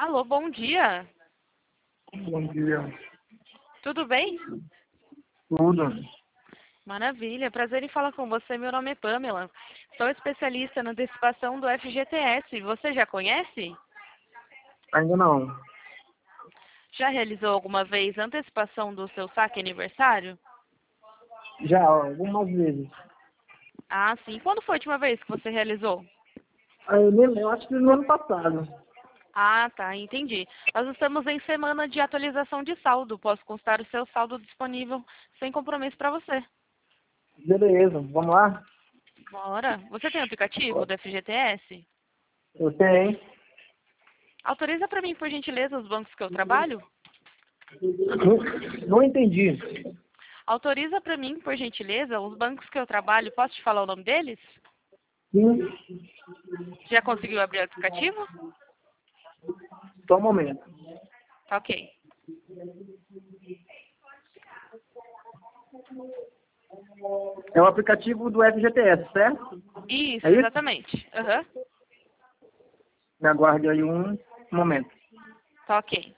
Alô, bom dia. Bom dia. Tudo bem? Tudo? Maravilha. Prazer em falar com você. Meu nome é Pamela. Sou especialista na antecipação do FGTS. Você já conhece? Ainda não. Já realizou alguma vez a antecipação do seu saque aniversário? Já, algumas vezes. Ah, sim. Quando foi a última vez que você realizou? Eu acho que no ano passado. Ah, tá. Entendi. Nós estamos em semana de atualização de saldo. Posso constar o seu saldo disponível sem compromisso para você. Beleza, vamos lá? Bora. Você tem aplicativo do FGTS? Eu tenho. Autoriza para mim, por gentileza, os bancos que eu trabalho? Não entendi. Autoriza para mim, por gentileza, os bancos que eu trabalho. Posso te falar o nome deles? Sim. Já conseguiu abrir o aplicativo? Só um momento. Tá, ok. É o aplicativo do FGTS, certo? Isso, É isso? exatamente. Aham. Me aguarde aí um momento. Tá, ok.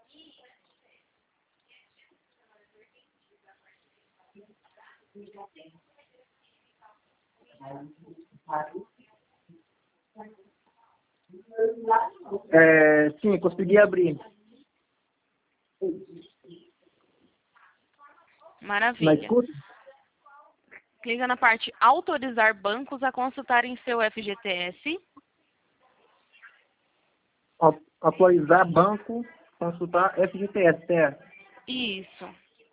Sim, consegui abrir. Na Maravilha. escuta? Clica na parte autorizar bancos a consultarem seu FGTS. Atualizar banco, consultar FGTS, certo? Isso.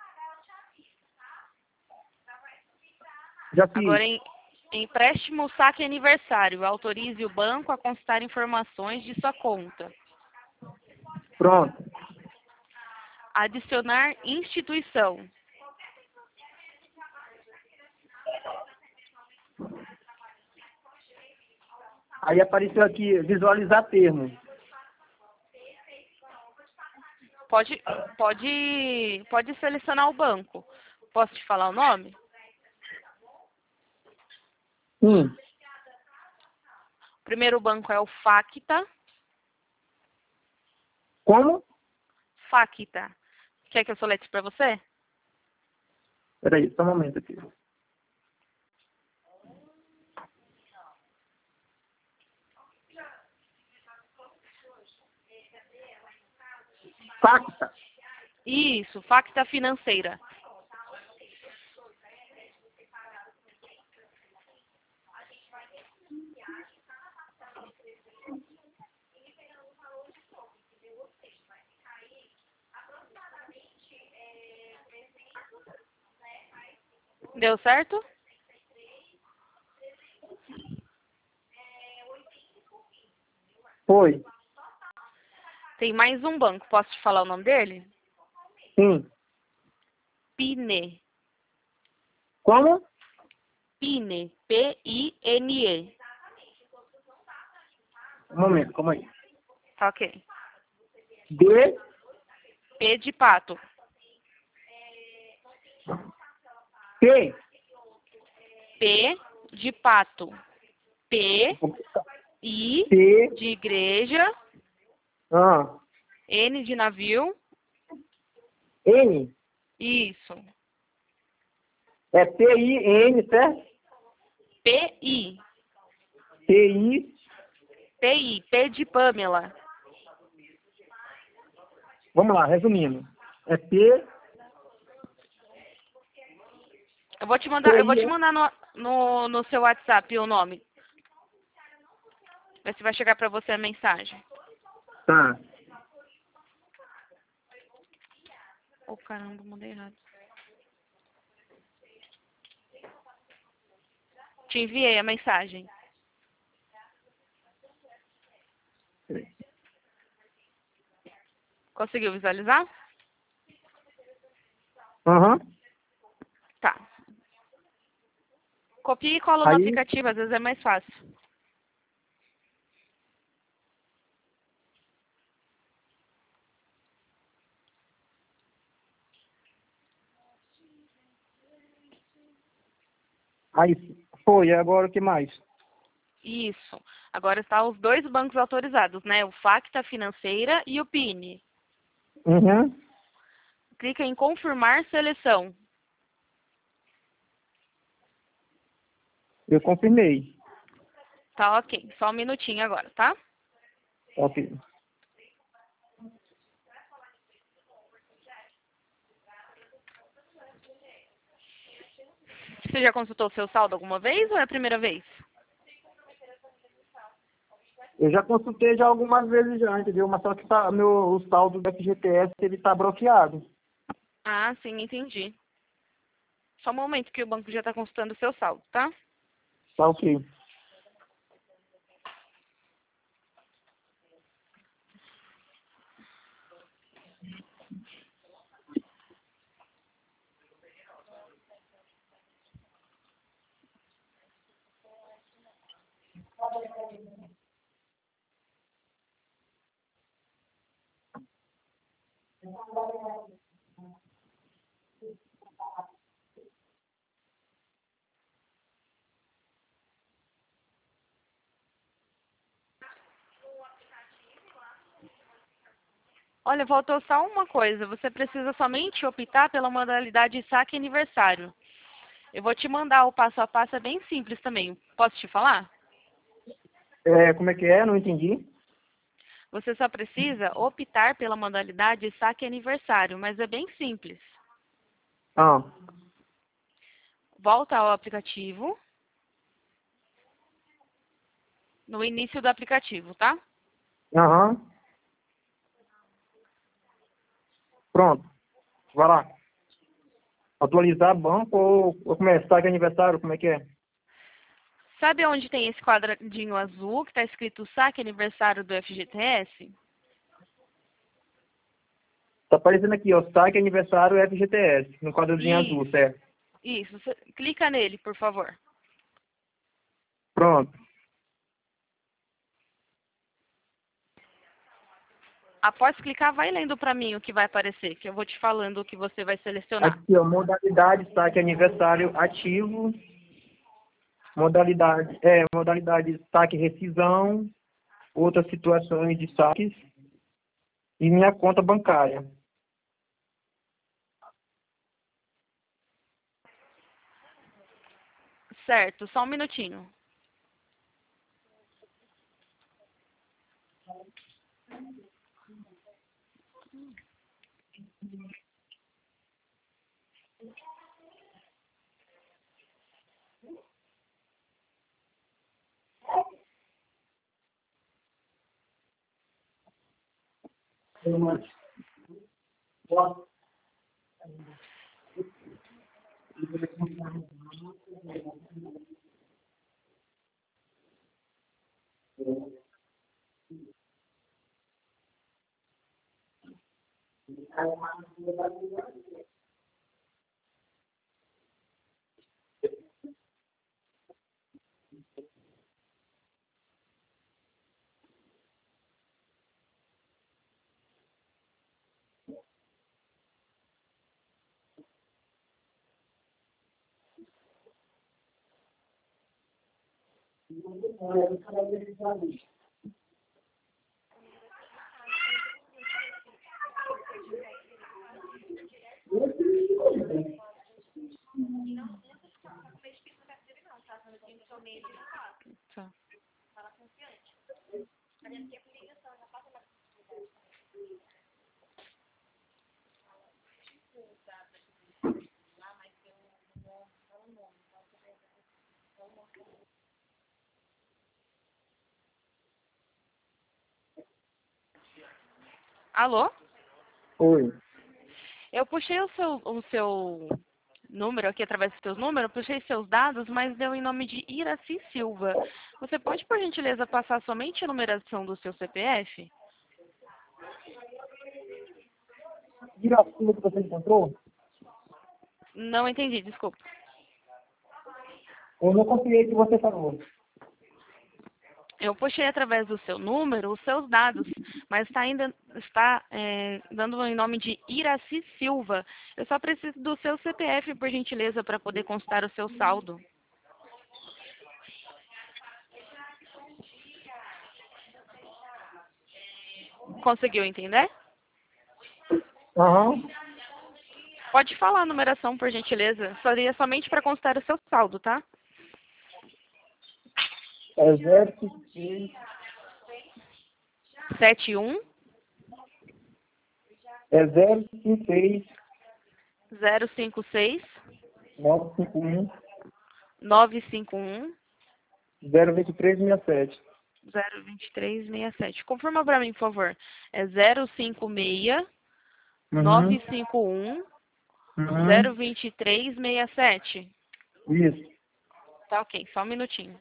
Já fiz. Agora, em empréstimo saque aniversário, autorize o banco a consultar informações de sua conta. Pronto. Adicionar instituição. Aí apareceu aqui, visualizar termo. Pode selecionar o banco. Posso te falar o nome? Sim. O primeiro banco é o Facta. Como? Facta. Quer que eu soletre para você? Peraí, só um momento aqui. Facta. Isso, Facta Financeira. Deu certo? Foi. Tem mais um banco. Posso te falar o nome dele? Sim. Pine. Como? Pine. P-I-N-E. Um momento, calma aí. Tá, ok. D, P de pato. P. P de pato. P, I P. de igreja, Ah. N de navio. N. Isso. É P-I-N, certo? P-I. P-I. P-I. P de Pamela. Vamos lá, resumindo. É P. Eu vou te P-I. mandar no seu WhatsApp o nome. Ver se vai chegar pra você a mensagem. Tá. Oh, caramba, mandei errado. Te enviei a mensagem. Conseguiu visualizar? Aham. Tá. Copia e cola no Aí, aplicativo, às vezes é mais fácil. aí foi. Agora o que mais? Isso. Agora está os dois bancos autorizados, né? O Facta Financeira e o PIN. Uhum. Clica em confirmar seleção. Eu confirmei. Tá ok. Só um minutinho agora, tá? Ok. Você já consultou o seu saldo alguma vez ou é a primeira vez? Eu já consultei já algumas vezes já, entendeu? Mas só que o saldo do FGTS, ele tá bloqueado. Ah, sim, entendi. Só um momento que o banco já está consultando o seu saldo, tá? Tá ok. Olha, faltou só uma coisa. Você precisa somente optar pela modalidade saque aniversário. Eu vou te mandar o passo a passo, é bem simples também. Posso te falar? Como é que é? Não entendi. Você só precisa optar pela modalidade saque aniversário, mas é bem simples. Ah, Volta ao aplicativo, no início do aplicativo, tá? aham. Pronto. Vai lá. Atualizar banco ou começar que aniversário, como é que é? Sabe onde tem esse quadradinho azul que está escrito saque aniversário do FGTS? Tá aparecendo aqui, ó, saque aniversário FGTS, no quadradinho azul, Isso, certo? isso. Você clica nele, por favor. Pronto. Após clicar, vai lendo para mim o que vai aparecer, que eu vou te falando o que você vai selecionar. Aqui, ó, modalidade saque aniversário ativo, modalidade saque rescisão, outras situações de saques e minha conta bancária. Certo, só um minutinho. Tá. Alô? Oi. Eu puxei o seu número aqui através dos seus números, puxei seus dados, mas deu em nome de Iraci Silva. Você pode, por gentileza, passar somente a numeração do seu CPF? Girassula que você encontrou? Não entendi, desculpa. Eu não confiei que você falou. Eu puxei através do seu número os seus dados, mas está dando em nome de Iraci Silva. Eu só preciso do seu CPF, por gentileza, para poder constar o seu saldo. Conseguiu entender? Aham. Pode falar a numeração, por gentileza. Seria somente para constar o seu saldo, tá? É 056 71 é 056 056 951 951 02367. 02367. Confirma para mim, por favor. É 056 Uhum. 951 Uhum. 02367. Isso. Tá ok, só um minutinho.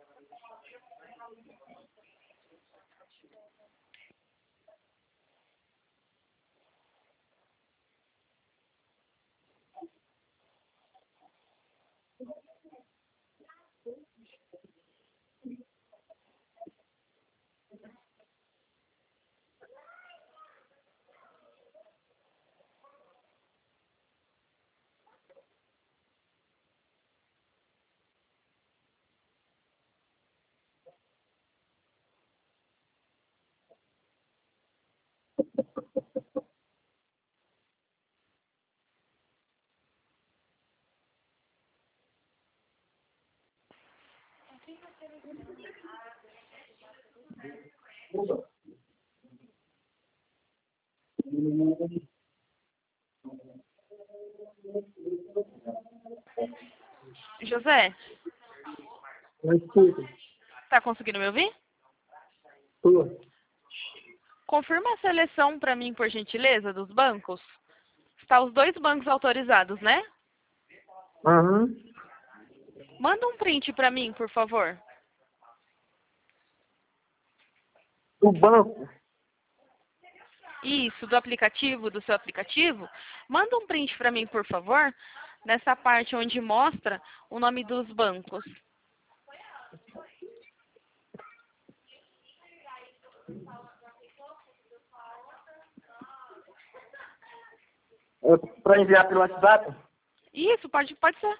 José, Eu escuto. tá conseguindo me ouvir? Tô. Confirma a seleção para mim, por gentileza, dos bancos. Está os dois bancos autorizados, né? Aham. Manda um print para mim, por favor. O banco. Isso, do aplicativo, do seu aplicativo. Manda um print para mim, por favor, nessa parte onde mostra o nome dos bancos. É para enviar pelo WhatsApp? Isso, pode ser.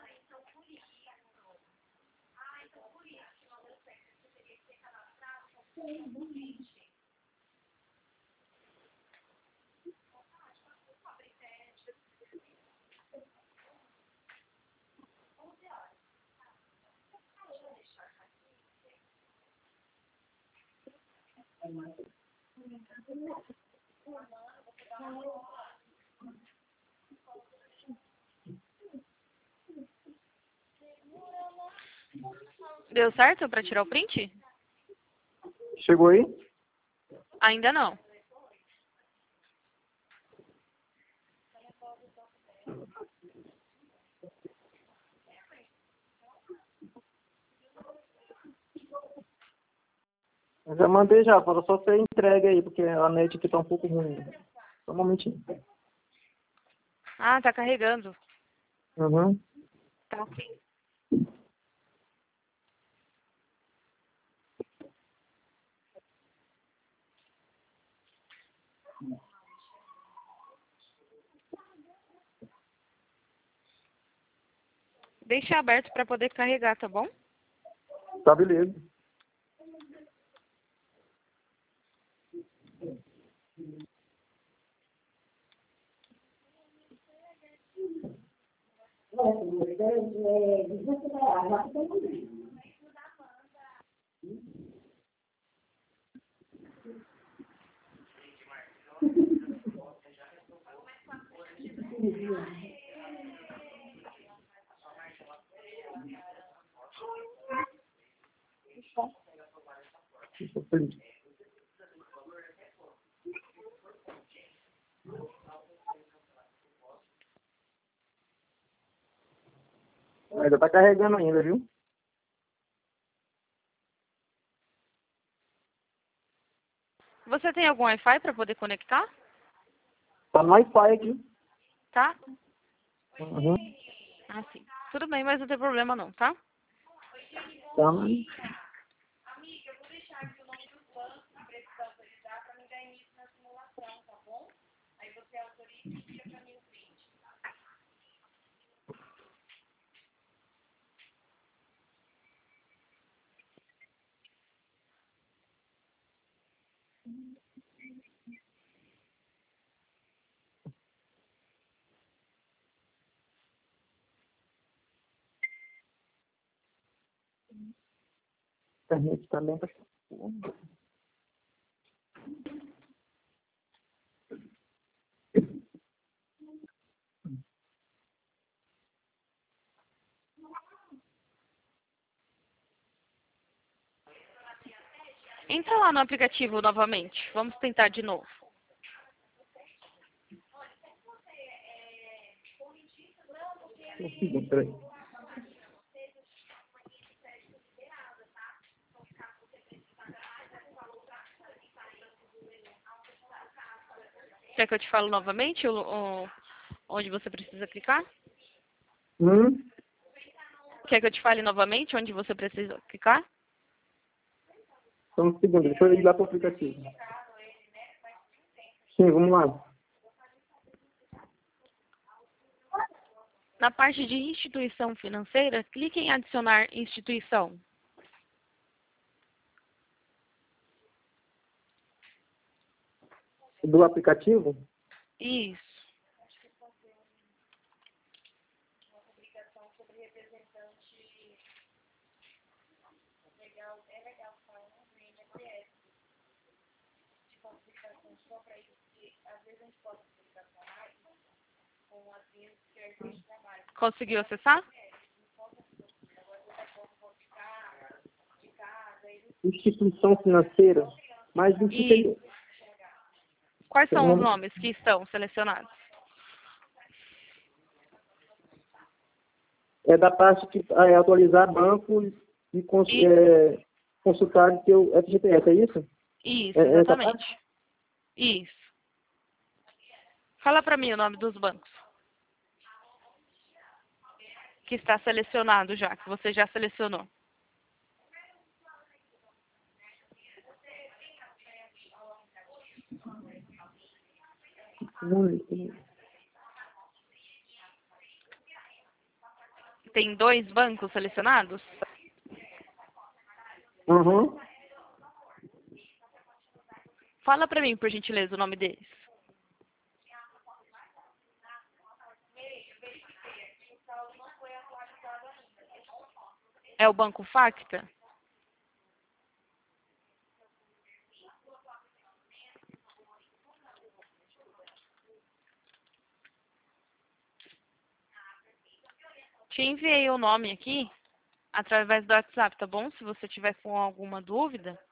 Deu certo para tirar o print? Chegou aí? Ainda não. Eu já mandei já, falta só ser entregue aí, porque a net aqui tá um pouco ruim. Só um momentinho. Ah, tá carregando. Uhum. Tá ok. Deixa aberto para poder carregar, tá bom? Tá beleza. Ainda tá carregando ainda, viu? Você tem algum Wi-Fi para poder conectar? Tá no Wi-Fi aqui. Tá? Uhum. Ah, sim. Tudo bem, mas não tem problema não, tá? Tá. internet também tá. Entra lá no aplicativo novamente. Vamos tentar de novo. Um segundo, peraí. Quer que eu te fale novamente onde você precisa clicar? Quer que eu te fale novamente onde você precisa clicar? Só um segundo, deixa eu ir lá para o aplicativo. Sim, vamos lá. Na parte de instituição financeira, clique em adicionar instituição. Do aplicativo? Isso. Conseguiu acessar? Instituição financeira. Mas não fica aí. Quais são os nomes que estão selecionados? É da parte que é atualizar banco e consultar o seu FGTS, é isso? Isso, exatamente. Isso. Fala para mim o nome dos bancos. Que está selecionado já, que você já selecionou. Tem 2 bancos selecionados? Uhum. Fala para mim, por gentileza, o nome deles. É o Banco Facta? Te enviei o nome aqui através do WhatsApp, tá bom? Se você tiver com alguma dúvida,